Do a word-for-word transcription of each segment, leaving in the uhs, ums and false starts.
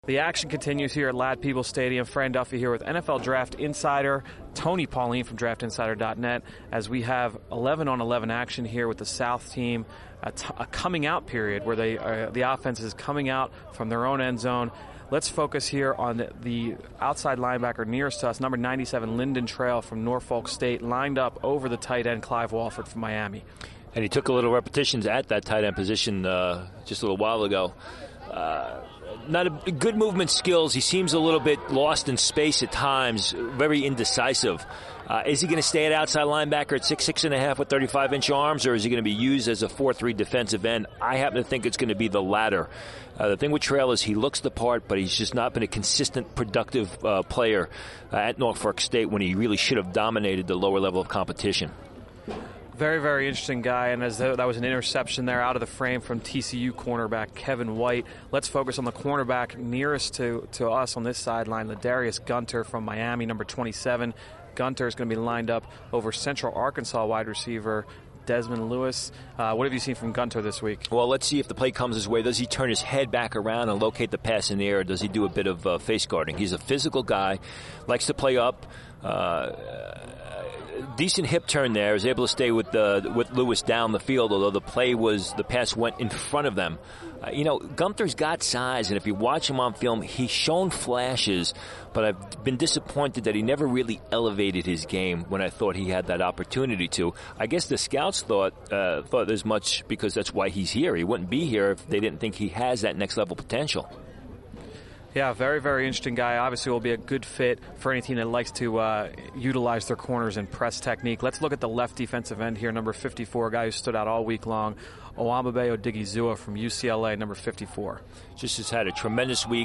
The action continues here at Ladd-Peebles Stadium. Fran Duffy here with N F L Draft Insider Tony Pauline from draft insider dot net as we have eleven on eleven action here with the South team, a, t- a coming out period where they uh, the offense is coming out from their own end zone. Let's focus here on the, the outside linebacker nearest to us, number ninety-seven, Lyndon Trail from Norfolk State, lined up over the tight end, Clive Walford from Miami. And he took a little repetitions at that tight end position uh, just a little while ago. Uh, not a good movement skills. He seems a little bit lost in space at times, very indecisive. Uh, is he going to stay at outside linebacker at six, six and a half with thirty-five inch arms, or is he going to be used as a four three defensive end? I happen to think it's going to be the latter. Uh, the thing with Trail is he looks the part, but he's just not been a consistent, productive uh, player uh, at Norfolk State when he really should have dominated the lower level of competition. Very, very interesting guy, and as that was an interception there out of the frame from T C U cornerback Kevin White. Let's focus on the cornerback nearest to, to us on this sideline, Ladarius Gunter from Miami, number twenty-seven. Gunter is going to be lined up over Central Arkansas wide receiver Desmond Lewis. Uh, what have you seen from Gunter this week? Well, let's see if the play comes his way. Does he turn his head back around and locate the pass in the air, or does he do a bit of uh, face guarding? He's a physical guy, likes to play up. Uh, decent hip turn there, is able to stay with uh, with Lewis down the field, although the play was, the pass went in front of them. Uh, you know, Gunter's got size, and if you watch him on film, he's shown flashes, but I've been disappointed that he never really elevated his game when I thought he had that opportunity to. I guess the scouts thought uh, thought as much because that's why he's here. He wouldn't be here if they didn't think he has that next level potential. Yeah, very, very interesting guy. Obviously will be a good fit for any team that likes to uh, utilize their corners and press technique. Let's look at the left defensive end here, number fifty-four, a guy who stood out all week long, Owambe Odigizua from U C L A, number fifty-four. Just has had a tremendous week.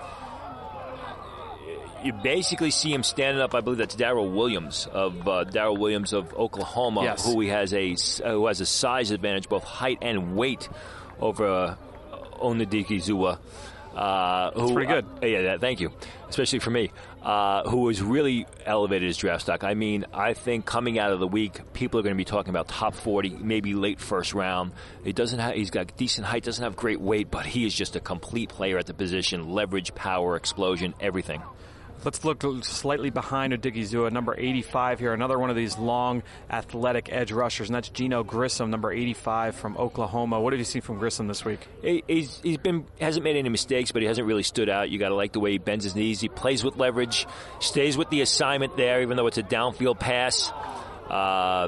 You basically see him standing up. I believe that's Darrell Williams of uh, Darrell Williams of Oklahoma, yes. who he has a uh, who has a size advantage, both height and weight, over uh, Odigizua. Uh, who, That's pretty good. Uh, yeah, that, thank you. Especially for me, uh, who has really elevated his draft stock. I mean, I think coming out of the week, people are going to be talking about top forty, maybe late first round. He doesn't have, he's got decent height, doesn't have great weight, but he is just a complete player at the position. Leverage, power, explosion, everything. Let's look slightly behind Odigizua, number eighty-five here, another one of these long, athletic edge rushers, and that's Geno Grissom, number eighty-five from Oklahoma. What have you seen from Grissom this week? He, he's, he's been hasn't made any mistakes, but he hasn't really stood out. You got to like the way he bends his knees. He plays with leverage, stays with the assignment there, even though it's a downfield pass. Uh,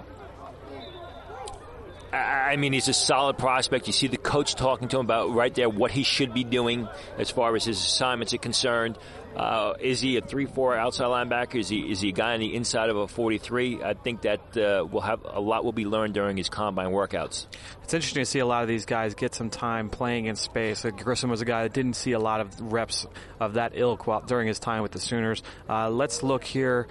I mean, he's a solid prospect. You see the coach talking to him about right there what he should be doing as far as his assignments are concerned. Uh, is he a three four outside linebacker? Is he is he a guy on the inside of a forty-three? I think that uh, will have a lot will be learned during his combine workouts. It's interesting to see a lot of these guys get some time playing in space. Grissom was a guy that didn't see a lot of reps of that ilk while, during his time with the Sooners. Uh, let's look here.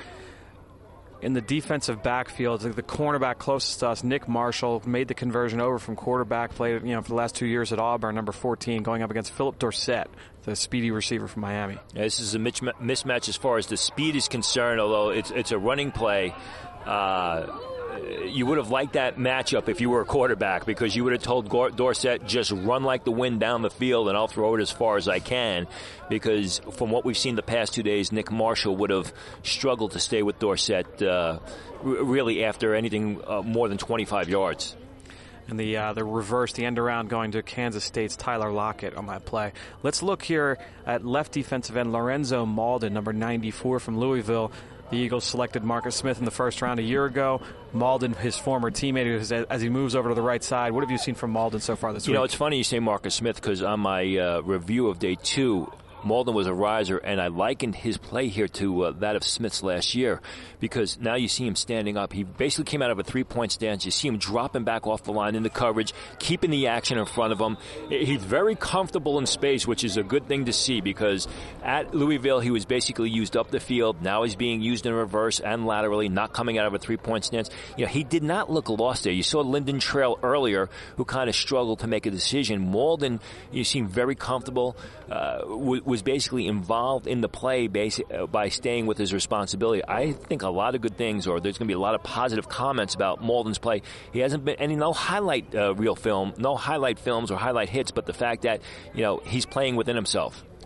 In the defensive backfield, the cornerback closest to us, Nick Marshall, made the conversion over from quarterback, played you know for the last two years at Auburn, number fourteen, going up against Philip Dorsett, the speedy receiver from Miami. Yeah, this is a mismatch as far as the speed is concerned, although it's it's a running play. Uh, you would have liked that matchup if you were a quarterback, because you would have told Dorsett, just run like the wind down the field and I'll throw it as far as I can, because from what we've seen the past two days, Nick Marshall would have struggled to stay with Dorsett uh, really after anything uh, more than twenty-five yards. And the uh, the reverse, the end around going to Kansas State's Tyler Lockett on that play. Let's look here at left defensive end Lorenzo Mauldin, number ninety-four from Louisville. The Eagles selected Marcus Smith in the first round a year ago. Mauldin, his former teammate, as he moves over to the right side. What have you seen from Mauldin so far this you week? You know, it's funny you say Marcus Smith, because on my uh, review of day two, Mauldin was a riser, and I likened his play here to uh, that of Smith's last year, because now you see him standing up. He basically came out of a three-point stance. You see him dropping back off the line into coverage, keeping the action in front of him. He's very comfortable in space, which is a good thing to see, because at Louisville he was basically used up the field. Now he's being used in reverse and laterally, not coming out of a three-point stance. You know, he did not look lost there. You saw Lyndon Trail earlier, who kind of struggled to make a decision. Mauldin, you seem very comfortable, uh, was basically involved in the play basic, uh, by staying with his responsibility. I think a lot of good things, or there's going to be a lot of positive comments about Mauldin's play. He hasn't been any no highlight uh, reel film, no highlight films or highlight hits, but the fact that, you know, he's playing within himself.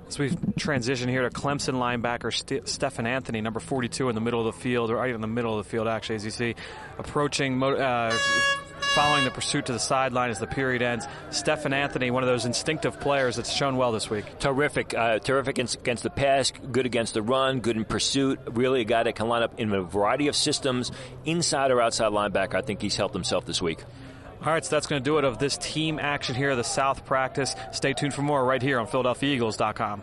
As we transition here to Clemson linebacker St- Stephen Anthony, number forty-two in the middle of the field, or right in the middle of the field, actually, as you see, approaching, uh, following the pursuit to the sideline as the period ends. Stephen Anthony, one of those instinctive players that's shown well this week. Terrific. Uh, terrific against the pass, good against the run, good in pursuit. Really a guy that can line up in a variety of systems, inside or outside linebacker. I think he's helped himself this week. All right, so that's going to do it of this team action here, the South practice. Stay tuned for more right here on Philadelphia Eagles dot com.